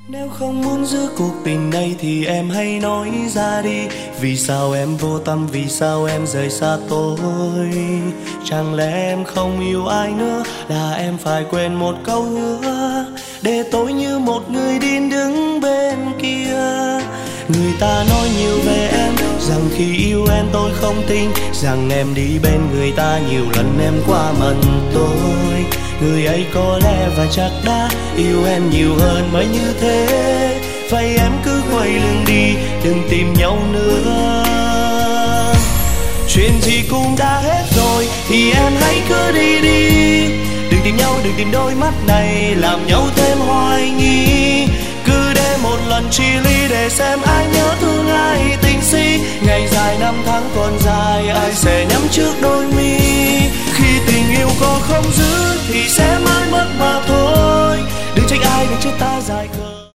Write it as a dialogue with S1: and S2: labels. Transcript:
S1: Nếu không muốn giữ cuộc tình này thì em hãy nói ra đi. Vì sao em vô tâm, vì sao em rời xa tôi? Chẳng lẽ em không yêu ai nữa, là em phải quên một câu hứa, để tôi như một người điên đứng bên kia. Người ta nói nhiều về em, rằng khi yêu em tôi không tin, rằng em đi bên người ta nhiều lần em qua mần tôi. Người ấy có lẽ và chắc đã yêu em nhiều hơn mới như thế. Vậy em cứ quay lưng đi, đừng tìm nhau nữa. Chuyện gì cũng đã hết rồi thì em hãy cứ đi đi. Đừng tìm nhau, đừng tìm đôi mắt này làm nhau thêm hoài nghi. Cứ để một lần chia ly để xem ai nhớ thương ai tình si. Ngày dài năm tháng còn dài, ai sẽ nhắm trước đôi mi. Khi tình yêu có không giữ